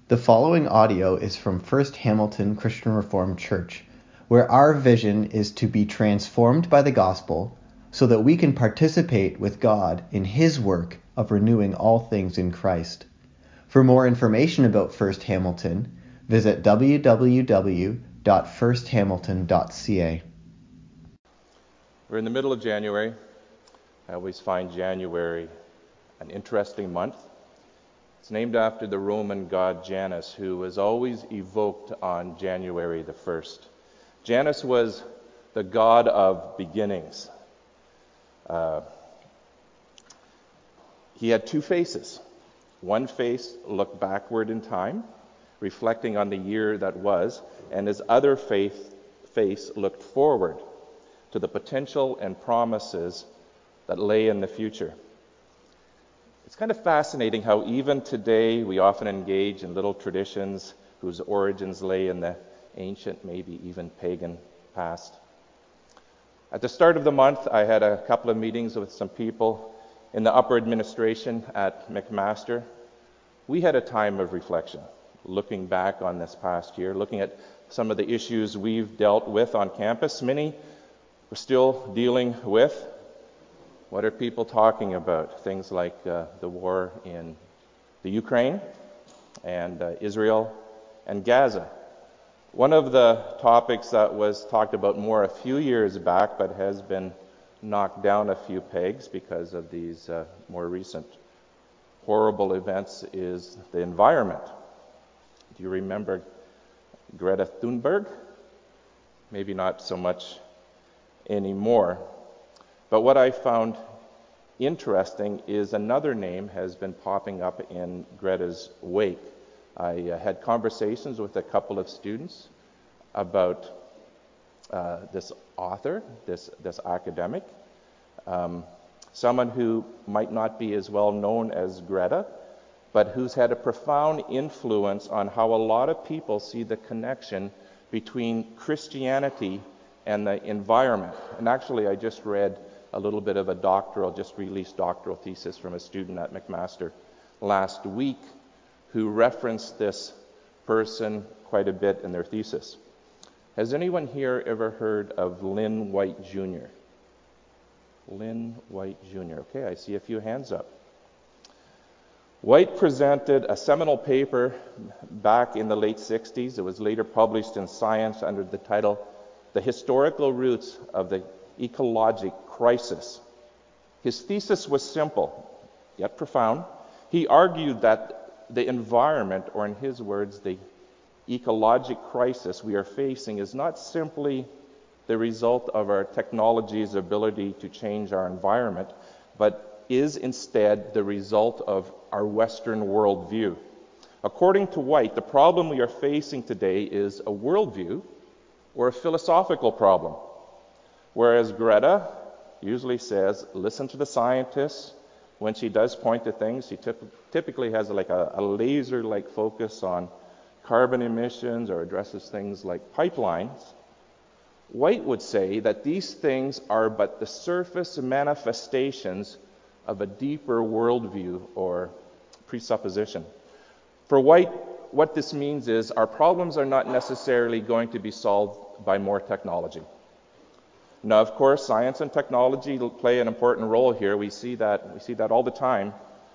The following audio is from First Hamilton Christian Reformed Church, where our vision is to be transformed by the gospel so that we can participate with God in His work of renewing all things in Christ. For more information about First Hamilton, visit www.firsthamilton.ca. We're in the middle of January. I always find January an interesting month. It's named after the Roman god Janus, who was always evoked on January the 1st. Janus was the god of beginnings. He had two faces. One face looked backward in time, reflecting on the year that was, and his other face looked forward to the potential and promises that lay in the future. It's kind of fascinating how even today we often engage in little traditions whose origins lay in the ancient, maybe even pagan past. At the start of the month, I had a couple of meetings with some people in the upper administration at McMaster. We had a time of reflection, looking back on this past year, looking at some of the issues we've dealt with on campus. Many we're still dealing with. What are people talking about? Things like the war in the Ukraine and Israel and Gaza. One of the topics that was talked about more a few years back but has been knocked down a few pegs because of these more recent horrible events is the environment. Do you remember Greta Thunberg? Maybe not so much anymore. But what I found interesting is another name has been popping up in Greta's wake. I had conversations with a couple of students about this author, this academic, someone who might not be as well known as Greta, but who's had a profound influence on how a lot of people see the connection between Christianity and the environment. And actually, I just read a little bit of a just released doctoral thesis from a student at McMaster last week who referenced this person quite a bit in their thesis. Has anyone here ever heard of Lynn White Jr.? Lynn White Jr. Okay, I see a few hands up. White presented a seminal paper back in the late 60s. It was later published in Science under the title The Historical Roots of the Ecologic Crisis. His thesis was simple, yet profound. He argued that the environment, or in his words, the ecologic crisis we are facing, is not simply the result of our technology's ability to change our environment, but is instead the result of our Western worldview. According to White, the problem we are facing today is a worldview or a philosophical problem. Whereas Greta usually says, listen to the scientists. When she does point to things, she typically has like a laser-like focus on carbon emissions or addresses things like pipelines. White would say that these things are but the surface manifestations of a deeper worldview or presupposition. For White, what this means is our problems are not necessarily going to be solved by more technology. Now, of course, science and technology play an important role here. We see that all the time.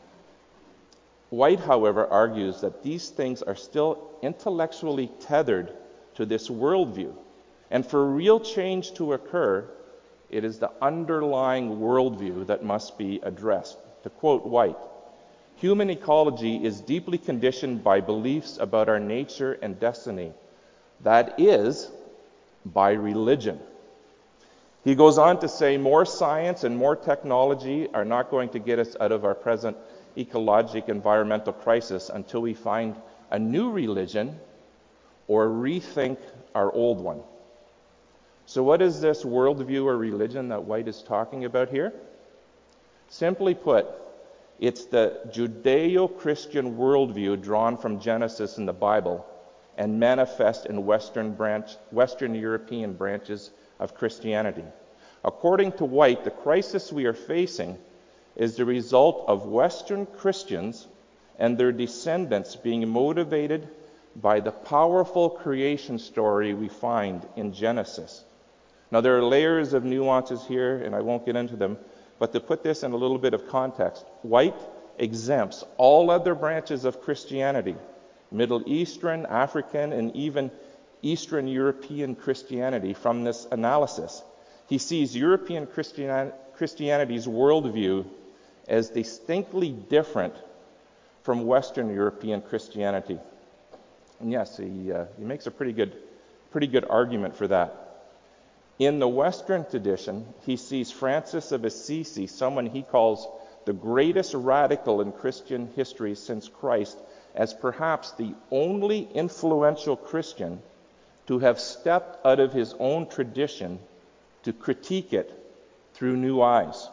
White, however, argues that these things are still intellectually tethered to this worldview. And for real change to occur, it is the underlying worldview that must be addressed. To quote White, human ecology is deeply conditioned by beliefs about our nature and destiny. That is, by religion. He goes on to say more science and more technology are not going to get us out of our present ecologic environmental crisis until we find a new religion or rethink our old one. So what is this worldview or religion that White is talking about here? Simply put, it's the Judeo-Christian worldview drawn from Genesis in the Bible and manifest in Western European branches of Christianity. According to White, the crisis we are facing is the result of Western Christians and their descendants being motivated by the powerful creation story we find in Genesis. Now, there are layers of nuances here, and I won't get into them, but to put this in a little bit of context, White exempts all other branches of Christianity, Middle Eastern, African, and even Eastern European Christianity, from this analysis. He sees European Christianity's worldview as distinctly different from Western European Christianity. And yes, he makes a pretty good argument for that. In the Western tradition, he sees Francis of Assisi, someone he calls the greatest radical in Christian history since Christ, as perhaps the only influential Christian to have stepped out of his own tradition to critique it through new eyes.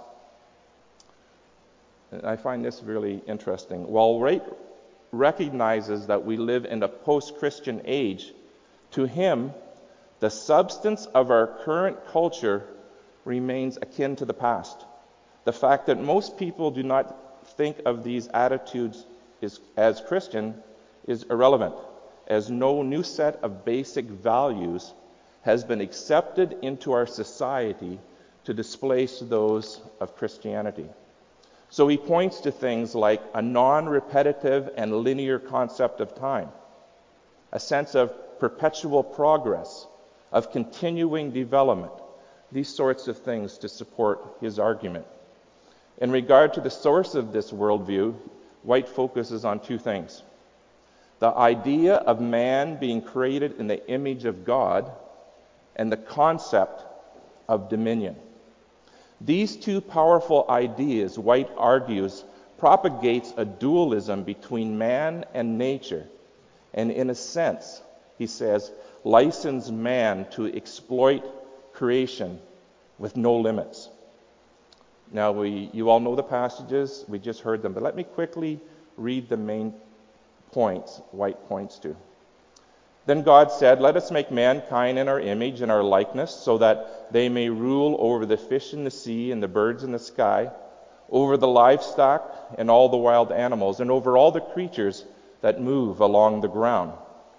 And I find this really interesting. While Wright recognizes that we live in a post-Christian age, to him, the substance of our current culture remains akin to the past. The fact that most people do not think of these attitudes as Christian is irrelevant, as no new set of basic values has been accepted into our society to displace those of Christianity. So he points to things like a non-repetitive and linear concept of time, a sense of perpetual progress, of continuing development, these sorts of things to support his argument. In regard to the source of this worldview, White focuses on two things: the idea of man being created in the image of God, and the concept of dominion. These two powerful ideas, White argues, propagates a dualism between man and nature, and in a sense, he says, license man to exploit creation with no limits. Now, you all know the passages, we just heard them, but let me quickly read the main points White points to. Then God said, "Let us make mankind in our image and our likeness, so that they may rule over the fish in the sea and the birds in the sky, over the livestock and all the wild animals, and over all the creatures that move along the ground."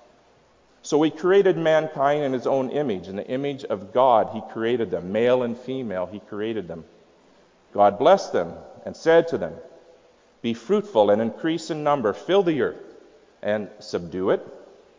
So he created mankind in his own image. In the image of God he created them. Male and female he created them. God blessed them and said to them, "Be fruitful and increase in number, fill the earth and subdue it.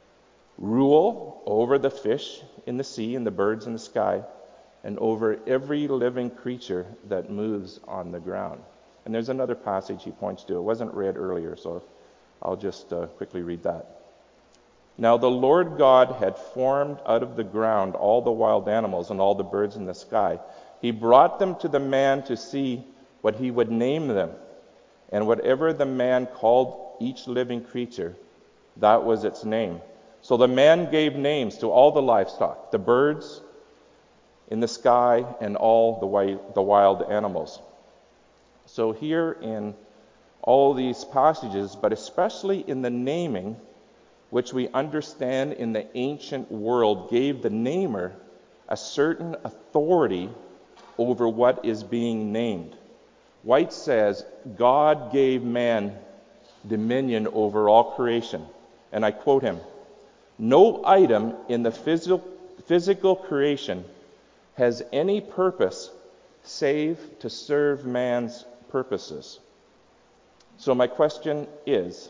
Rule over the fish in the sea and the birds in the sky, and over every living creature that moves on the ground." And there's another passage he points to. It wasn't read earlier, so I'll just quickly read that. "Now the Lord God had formed out of the ground all the wild animals and all the birds in the sky. He brought them to the man to see what he would name them. And whatever the man called each living creature, that was its name. So the man gave names to all the livestock, the birds in the sky, and all the wild animals." So here in all these passages, but especially in the naming, which we understand in the ancient world gave the namer a certain authority over what is being named. White says, God gave man dominion over all creation. And I quote him, "No item in the physical creation has any purpose save to serve man's purposes." So my question is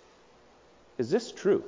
this true?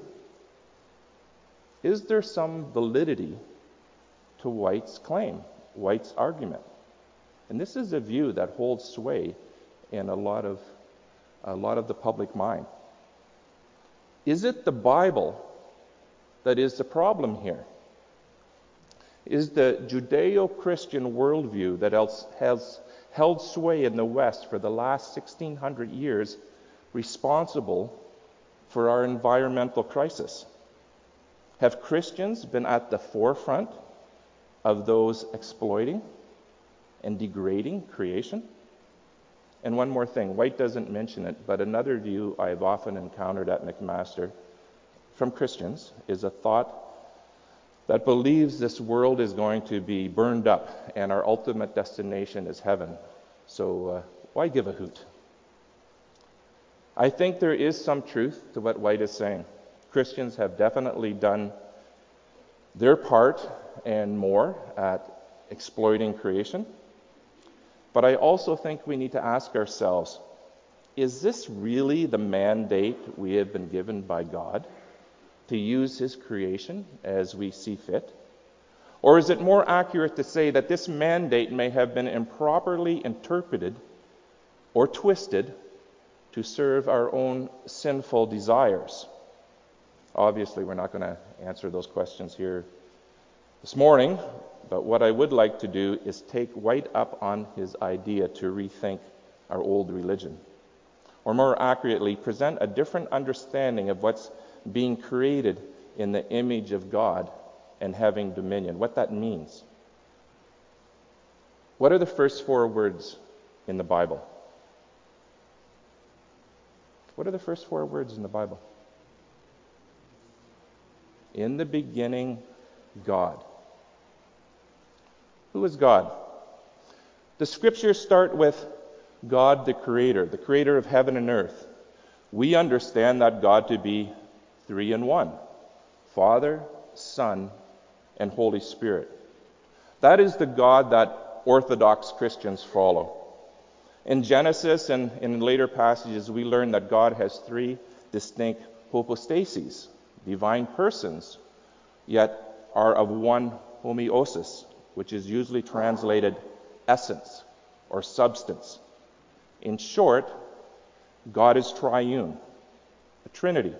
Is there some validity to White's claim, White's argument? And this is a view that holds sway in a lot of the public mind. Is it the Bible that is the problem here? Is the Judeo-Christian worldview that has held sway in the West for the last 1,600 years responsible for our environmental crisis? Have Christians been at the forefront of those exploiting and degrading creation? And one more thing, White doesn't mention it, but another view I've often encountered at McMaster from Christians is a thought that believes this world is going to be burned up and our ultimate destination is heaven. So why give a hoot? I think there is some truth to what White is saying. Christians have definitely done their part and more at exploiting creation. But I also think we need to ask ourselves, is this really the mandate we have been given by God to use His creation as we see fit? Or is it more accurate to say that this mandate may have been improperly interpreted or twisted to serve our own sinful desires? Obviously, we're not going to answer those questions here this morning, but what I would like to do is take White up on his idea to rethink our old religion, or more accurately, present a different understanding of what's being created in the image of God and having dominion, what that means. What are the first 4 words in the Bible? What are the first 4 words in the Bible? In the beginning, God. Who is God? The scriptures start with God the creator of heaven and earth. We understand that God to be 3 in 1, Father, Son, and Holy Spirit. That is the God that Orthodox Christians follow. In Genesis and in later passages, we learn that God has 3 distinct hypostases, divine persons, yet are of one homeostasis, which is usually translated essence or substance. In short, God is triune, a trinity.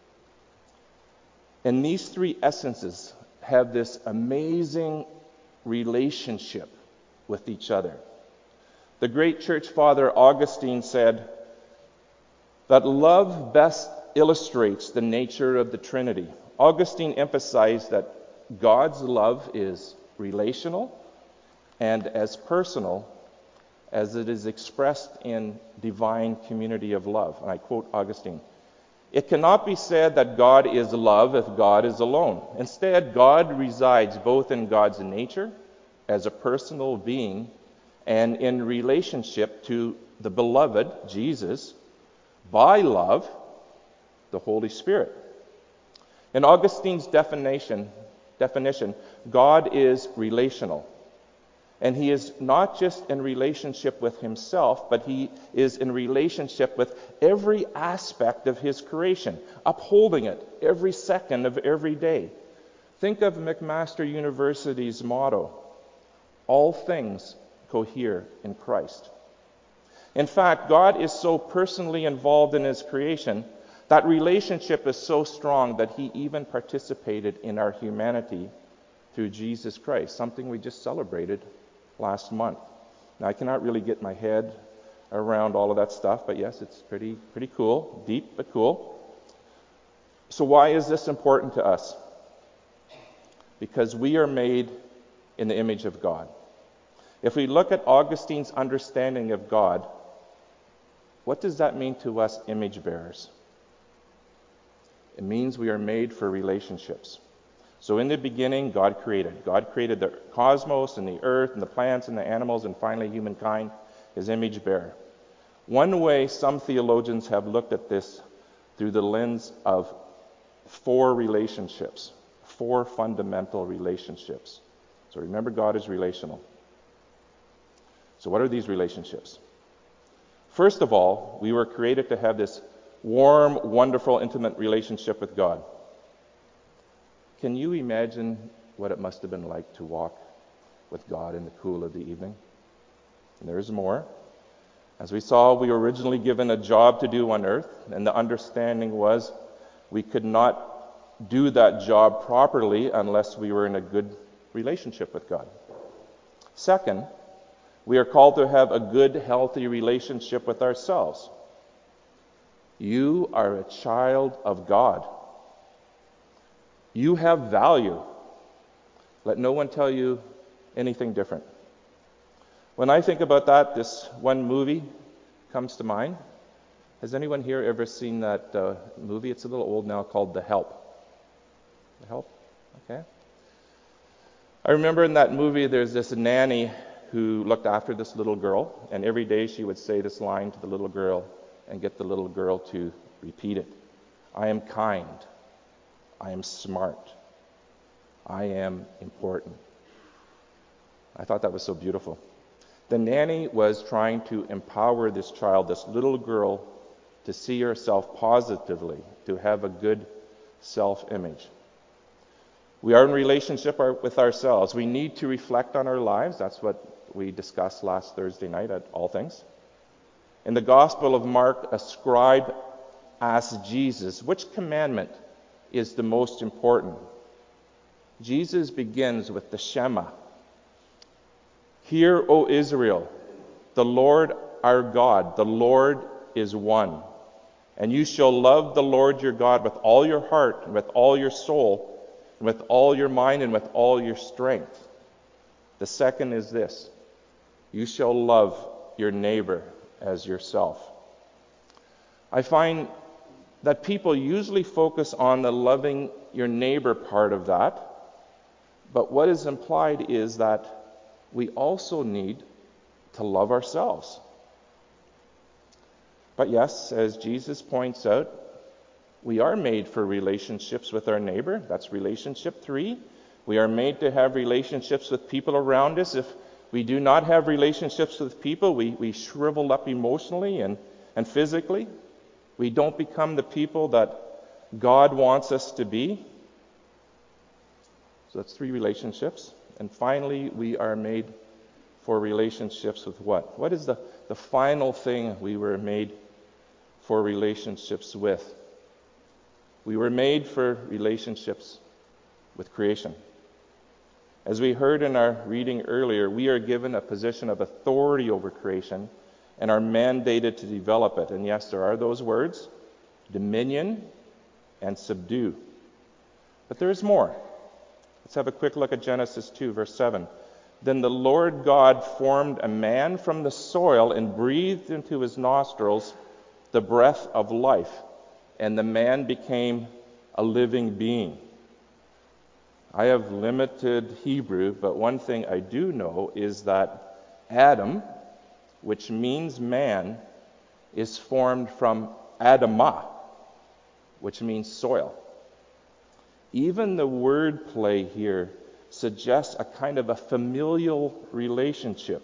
And these 3 essences have this amazing relationship with each other. The great church father Augustine said that love best illustrates the nature of the Trinity. Augustine emphasized that God's love is relational and as personal as it is expressed in divine community of love. And I quote Augustine, "It cannot be said that God is love if God is alone. Instead, God resides both in God's nature as a personal being and in relationship to the beloved, Jesus, by love, the Holy Spirit." In Augustine's definition, God is relational. And He is not just in relationship with Himself, but He is in relationship with every aspect of His creation, upholding it every second of every day. Think of McMaster University's motto, "All things cohere in Christ." In fact, God is so personally involved in His creation, that relationship is so strong that He even participated in our humanity through Jesus Christ, something we just celebrated last month. Now, I cannot really get my head around all of that stuff, but yes, it's pretty cool, deep but cool. So why is this important to us? Because we are made in the image of God. If we look at Augustine's understanding of God, what does that mean to us image bearers? It means we are made for relationships. So in the beginning, God created. God created the cosmos and the earth and the plants and the animals and finally humankind, His image bearer. One way some theologians have looked at this through the lens of 4 relationships, 4 fundamental relationships. So remember, God is relational. So what are these relationships? First of all, we were created to have this warm, wonderful, intimate relationship with God. Can you imagine what it must have been like to walk with God in the cool of the evening? And there is more. As we saw, we were originally given a job to do on earth, and the understanding was we could not do that job properly unless we were in a good relationship with God. Second, we are called to have a good, healthy relationship with ourselves. You are a child of God. You have value. Let no one tell you anything different. When I think about that, this one movie comes to mind. Has anyone here ever seen that movie? It's a little old now, called The Help. The Help? Okay. I remember in that movie there's this nanny who looked after this little girl, and every day she would say this line to the little girl, and get the little girl to repeat it. I am kind. I am smart. I am important. I thought that was so beautiful. The nanny was trying to empower this child, this little girl, to see herself positively, to have a good self-image. We are in relationship with ourselves. We need to reflect on our lives. That's what we discussed last Thursday night at All Things. In the Gospel of Mark, a scribe asked Jesus, which commandment is the most important? Jesus begins with the Shema. Hear, O Israel, the Lord our God, the Lord is one. And you shall love the Lord your God with all your heart, and with all your soul, and with all your mind, and with all your strength. The second is this: you shall love your neighbor as yourself. I find that people usually focus on the loving your neighbor part of that, but what is implied is that we also need to love ourselves. But yes, as Jesus points out, we are made for relationships with our neighbor. That's relationship 3. We are made to have relationships with people around us. If we do not have relationships with people, we shrivel up emotionally and physically. We don't become the people that God wants us to be. So that's 3 relationships. And finally, we are made for relationships with what? What is the final thing we were made for relationships with? We were made for relationships with creation. As we heard in our reading earlier, we are given a position of authority over creation and are mandated to develop it. And yes, there are those words, dominion and subdue. But there is more. Let's have a quick look at Genesis 2, verse 7. Then the Lord God formed a man from the soil and breathed into his nostrils the breath of life, and the man became a living being. I have limited Hebrew, but one thing I do know is that Adam, which means man, is formed from Adamah, which means soil. Even the word play here suggests a kind of a familial relationship.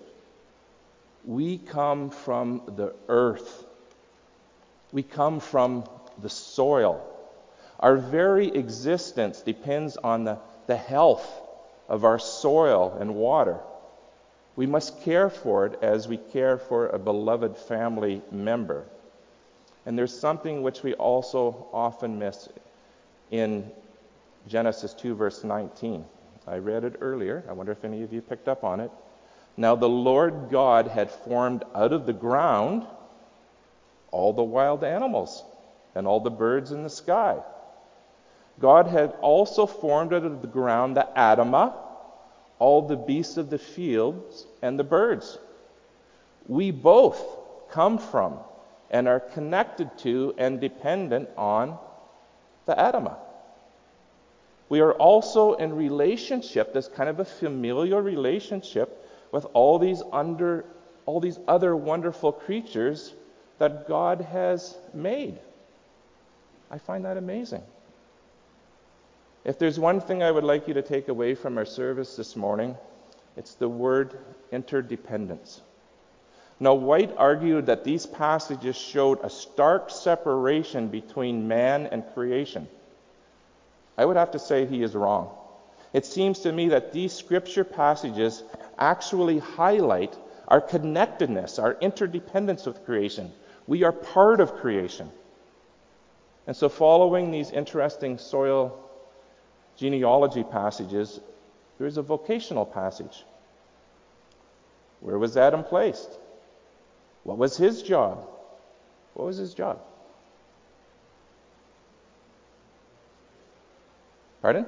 We come from the earth. We come from the soil. Our very existence depends on the health of our soil and water. We must care for it as we care for a beloved family member. And there's something which we also often miss in Genesis 2, verse 19. I read it earlier. I wonder if any of you picked up on it. Now the Lord God had formed out of the ground all the wild animals and all the birds in the sky. God had also formed out of the ground the Adamah, all the beasts of the fields and the birds. We both come from and are connected to and dependent on the Adamah. We are also in relationship, this kind of a familial relationship, with all these other wonderful creatures that God has made. I find that amazing. If there's one thing I would like you to take away from our service this morning, it's the word interdependence. Now, White argued that these passages showed a stark separation between man and creation. I would have to say he is wrong. It seems to me that these scripture passages actually highlight our connectedness, our interdependence with creation. We are part of creation. And so following these interesting soil genealogy passages, there's a vocational passage. Where was Adam placed? What was his job? What was his job? Pardon?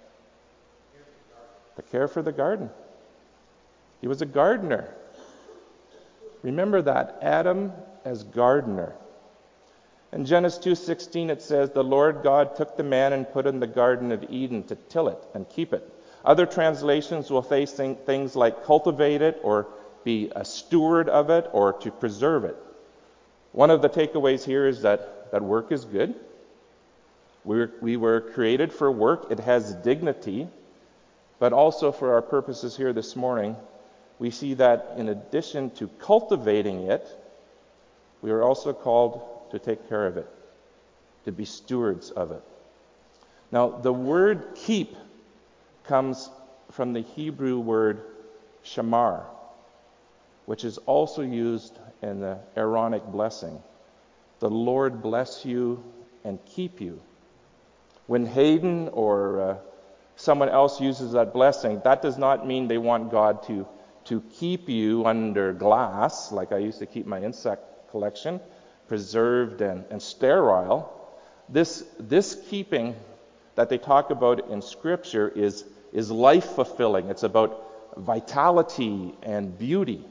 The care for the garden. He was a gardener. Remember that, Adam as gardener. In Genesis 2:16 it says, the Lord God took the man and put in the Garden of Eden to till it and keep it. Other translations will say things like cultivate it or be a steward of it or to preserve it. One of the takeaways here is that work is good. We were created for work. It has dignity. But also for our purposes here this morning, we see that in addition to cultivating it, we are also called to take care of it, to be stewards of it. Now, the word keep comes from the Hebrew word shamar, which is also used in the Aaronic blessing. The Lord bless you and keep you. When Hayden or someone else uses that blessing, that does not mean they want God to keep you under glass, like I used to keep my insect collection, preserved and sterile. This keeping that they talk about in Scripture is life-fulfilling. It's about vitality and beauty.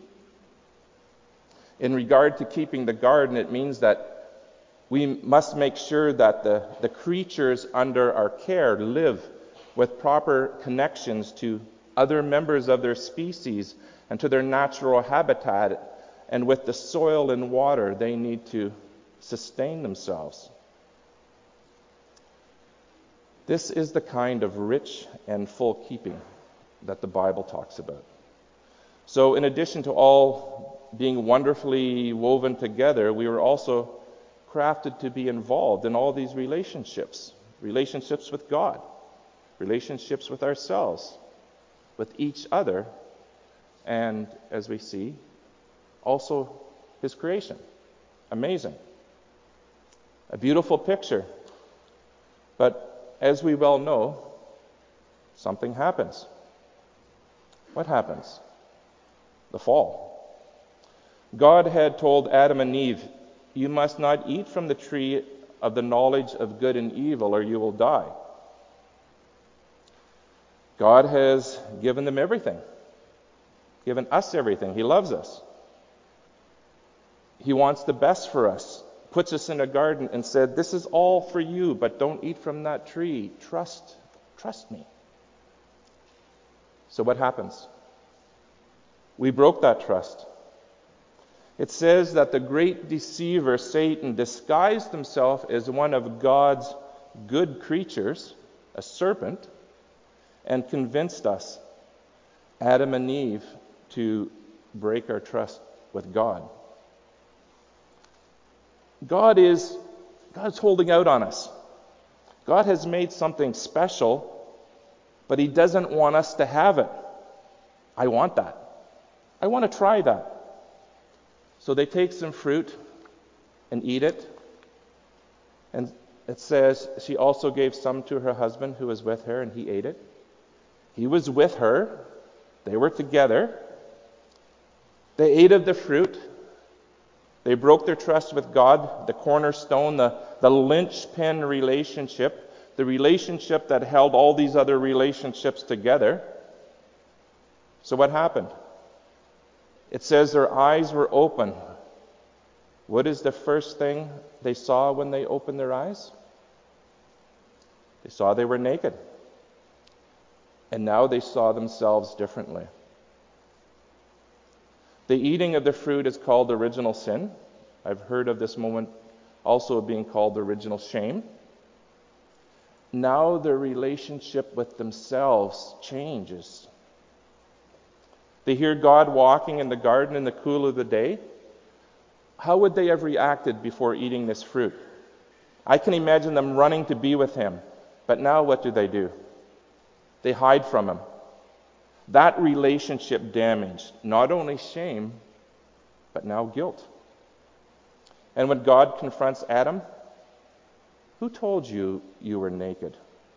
In regard to keeping the garden, it means that we must make sure that the creatures under our care live with proper connections to other members of their species and to their natural habitat, and with the soil and water they need to sustain themselves. This is the kind of rich and full keeping that the Bible talks about. So in addition to all being wonderfully woven together, we were also crafted to be involved in all these relationships with God, relationships with ourselves, with each other, and, as we see, also His creation. Amazing. A beautiful picture. But as we well know, something happens. What happens? The fall. God had told Adam and Eve, "You must not eat from the tree of the knowledge of good and evil, or you will die." God has given them everything, given us everything. He loves us. He wants the best for us. Puts us in a garden and said, "This is all for you, but don't eat from that tree. Trust me." So what happens? We broke that trust. It says that the great deceiver, Satan, disguised himself as one of God's good creatures, a serpent, and convinced us, Adam and Eve, to break our trust with God. God's holding out on us. God has made something special, but He doesn't want us to have it. I want that. I want to try that. So they take some fruit and eat it. And it says she also gave some to her husband who was with her, and he ate it. He was with her. They were together. They ate of the fruit. They broke their trust with God, the cornerstone, the linchpin relationship, the relationship that held all these other relationships together. So what happened? It says their eyes were open. What is the first thing they saw when they opened their eyes? They saw they were naked. And now they saw themselves differently. The eating of the fruit is called original sin. I've heard of this moment also being called original shame. Now their relationship with themselves changes. They hear God walking in the garden in the cool of the day. How would they have reacted before eating this fruit? I can imagine them running to be with Him. But now what do? They hide from Him. That relationship damaged not only shame, but now guilt. And when God confronts Adam, who told you you were naked?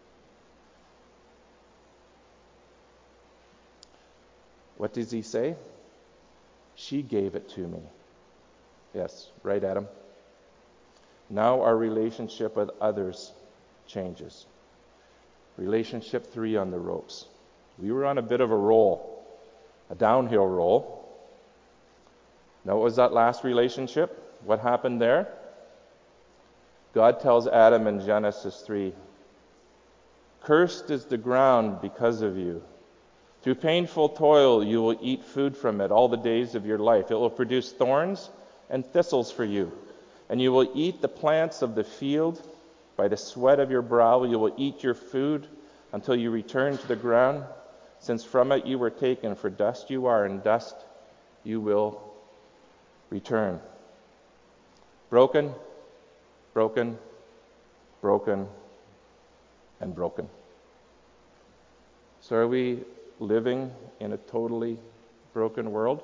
What does he say? She gave it to me. Yes, right, Adam. Now our relationship with others changes. Relationship 3 on the ropes. We were on a bit of a roll, a downhill roll. Now, what was that last relationship? What happened there? God tells Adam in Genesis 3, "Cursed is the ground because of you. Through painful toil you will eat food from it all the days of your life. It will produce thorns and thistles for you, And you will eat the plants of the field. By the sweat of your brow you will eat your food until you return to the ground, since from it you were taken, for dust you are, and dust you will return. Broken, broken, broken, and broken. So are we living in a totally broken world?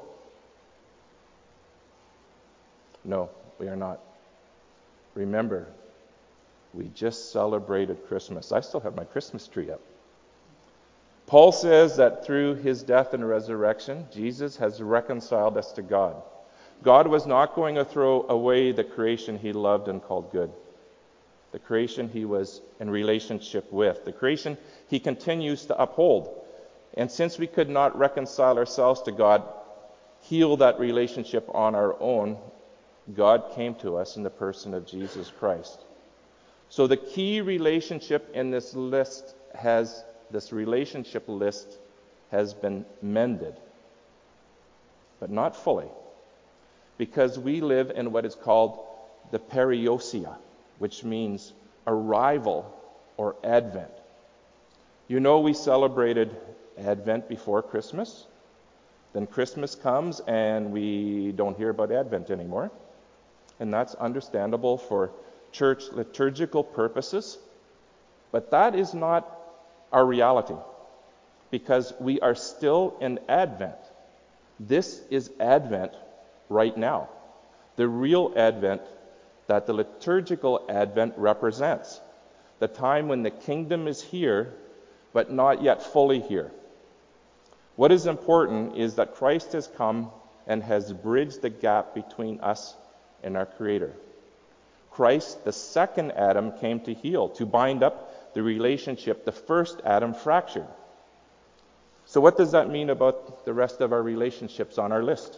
No, we are not. Remember, we just celebrated Christmas. I still have my Christmas tree up. Paul says that through his death and resurrection, Jesus has reconciled us to God. God was not going to throw away the creation he loved and called good. The creation he was in relationship with. The creation he continues to uphold. And since we could not reconcile ourselves to God, heal that relationship on our own, God came to us in the person of Jesus Christ. So the key relationship in this relationship list has been mended, but not fully, because we live in what is called the parousia, which means arrival or Advent. You know, we celebrated Advent before Christmas. Then Christmas comes and we don't hear about Advent anymore. And that's understandable for church liturgical purposes. But that is not our reality, because we are still in Advent. This is Advent right now. The real Advent that the liturgical Advent represents. The time when the kingdom is here, but not yet fully here. What is important is that Christ has come and has bridged the gap between us and our Creator. Christ, the second Adam, came to heal, to bind up the relationship the first Adam fractured. So what does that mean about the rest of our relationships on our list?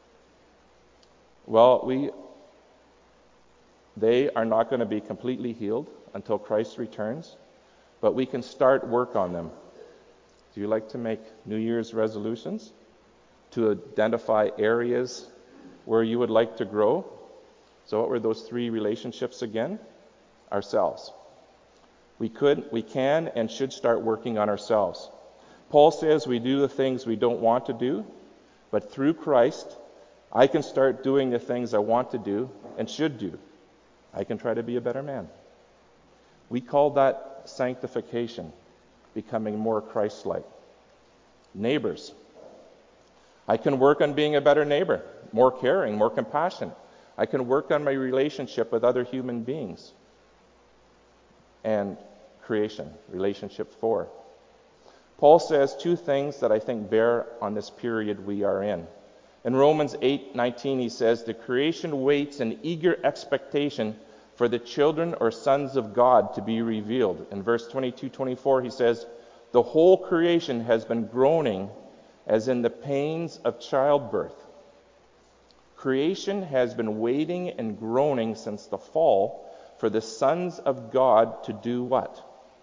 Well, they are not going to be completely healed until Christ returns, but we can start work on them. Do you like to make New Year's resolutions to identify areas where you would like to grow? So what were those three relationships again? Ourselves. We can and should start working on ourselves. Paul says we do the things we don't want to do, but through Christ, I can start doing the things I want to do and should do. I can try to be a better man. We call that sanctification, becoming more Christ-like. Neighbors. I can work on being a better neighbor, more caring, more compassionate. I can work on my relationship with other human beings. And creation, relationship 4. Paul says two things that I think bear on this period we are in. In Romans 8:19 he says, the creation waits in eager expectation for the children or sons of God to be revealed. In verse 22-24 he says, the whole creation has been groaning as in the pains of childbirth. Creation has been waiting and groaning since the fall for the sons of God to do what?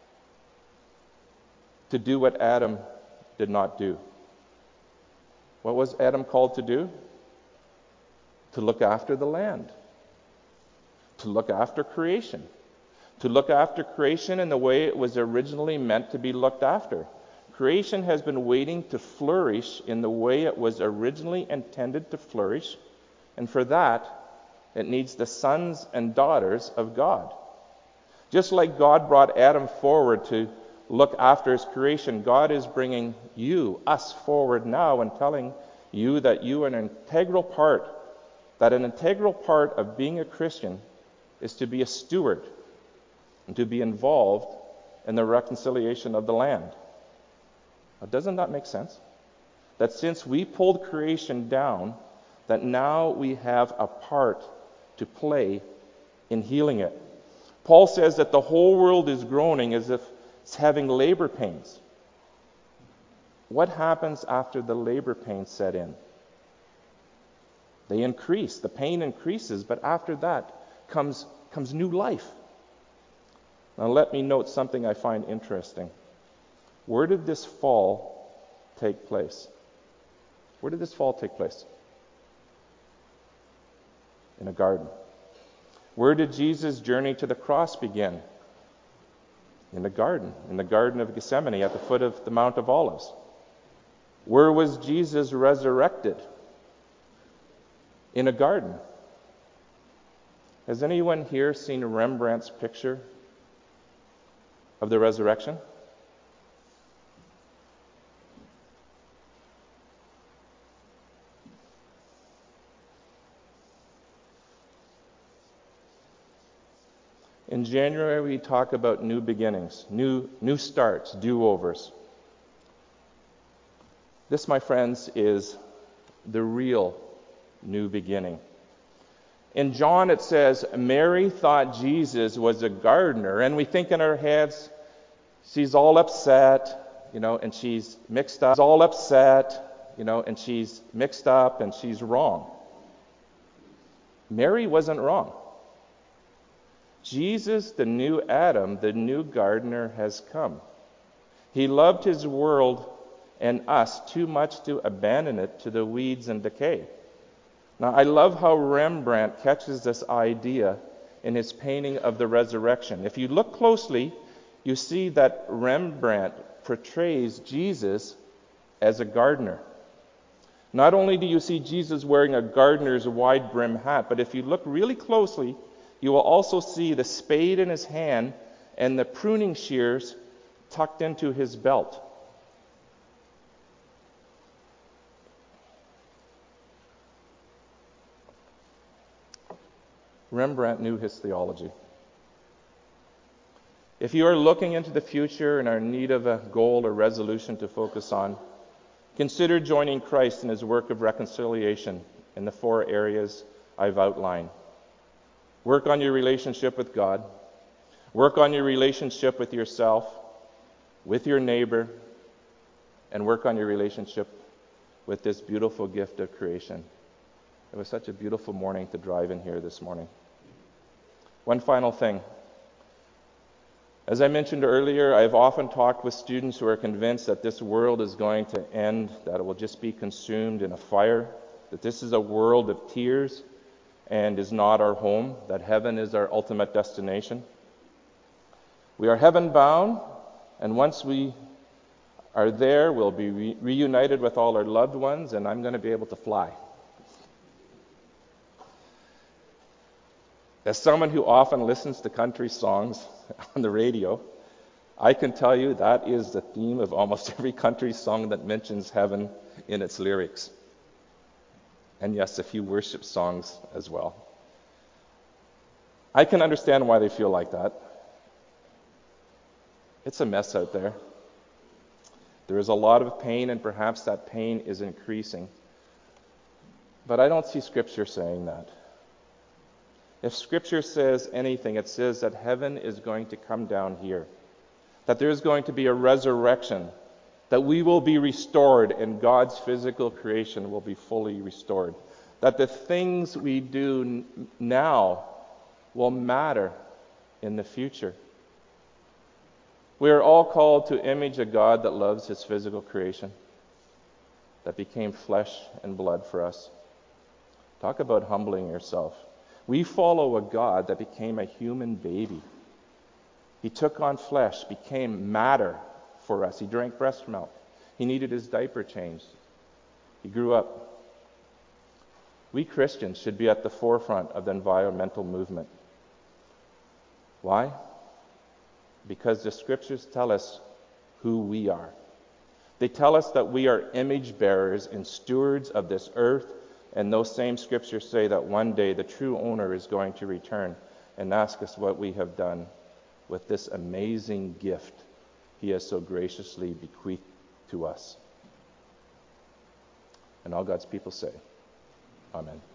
To do what Adam did not do. What was Adam called to do? To look after the land. To look after creation. To look after creation in the way it was originally meant to be looked after. Creation has been waiting to flourish in the way it was originally intended to flourish, and for that, it needs the sons and daughters of God. Just like God brought Adam forward to look after his creation, God is bringing us forward now and telling you that you are an integral part of being a Christian is to be a steward and to be involved in the reconciliation of the land. Now, doesn't that make sense? That since we pulled creation down, that now we have a part to play in healing it. Paul says that the whole world is groaning as if it's having labor pains. What happens after the labor pains set in? They increase. The pain increases, but after that comes new life. Now let me note something I find interesting. Where did this fall take place? Where did this fall take place? In a garden. Where did Jesus' journey to the cross begin? In the Garden of Gethsemane at the foot of the Mount of Olives. Where was Jesus resurrected? In a garden. Has anyone here seen Rembrandt's picture of the resurrection? In January, we talk about new beginnings, new starts, do-overs. This, my friends, is the real new beginning. In John, it says, Mary thought Jesus was a gardener, and we think in our heads, she's all upset, and she's mixed up. She's all upset, and she's mixed up, and she's wrong. Mary wasn't wrong. Jesus, the new Adam, the new gardener, has come. He loved his world and us too much to abandon it to the weeds and decay. Now, I love how Rembrandt catches this idea in his painting of the resurrection. If you look closely, you see that Rembrandt portrays Jesus as a gardener. Not only do you see Jesus wearing a gardener's wide brim hat, but if you look really closely, you will also see the spade in his hand and the pruning shears tucked into his belt. Rembrandt knew his theology. If you are looking into the future and are in need of a goal or resolution to focus on, consider joining Christ in his work of reconciliation in the 4 areas I've outlined. Work on your relationship with God. Work on your relationship with yourself, with your neighbor, and work on your relationship with this beautiful gift of creation. It was such a beautiful morning to drive in here this morning. One final thing. As I mentioned earlier, I've often talked with students who are convinced that this world is going to end, that it will just be consumed in a fire, that this is a world of tears and is not our home, that heaven is our ultimate destination. We are heaven-bound, and once we are there, we'll be reunited with all our loved ones, and I'm going to be able to fly. As someone who often listens to country songs on the radio, I can tell you that is the theme of almost every country song that mentions heaven in its lyrics. And yes, a few worship songs as well. I can understand why they feel like that. It's a mess out there. There is a lot of pain, and perhaps that pain is increasing. But I don't see Scripture saying that. If Scripture says anything, it says that heaven is going to come down here, that there is going to be a resurrection, that we will be restored and God's physical creation will be fully restored, that the things we do now will matter in the future. We are all called to image a God that loves his physical creation, that became flesh and blood for us. Talk about humbling yourself. We follow a God that became a human baby. He took on flesh, became matter for us. He drank breast milk. He needed his diaper changed. He grew up. We Christians should be at the forefront of the environmental movement. Why? Because the Scriptures tell us who we are. They tell us that we are image bearers and stewards of this earth, and those same Scriptures say that one day the true owner is going to return and ask us what we have done with this amazing gift he has so graciously bequeathed to us. And all God's people say, Amen.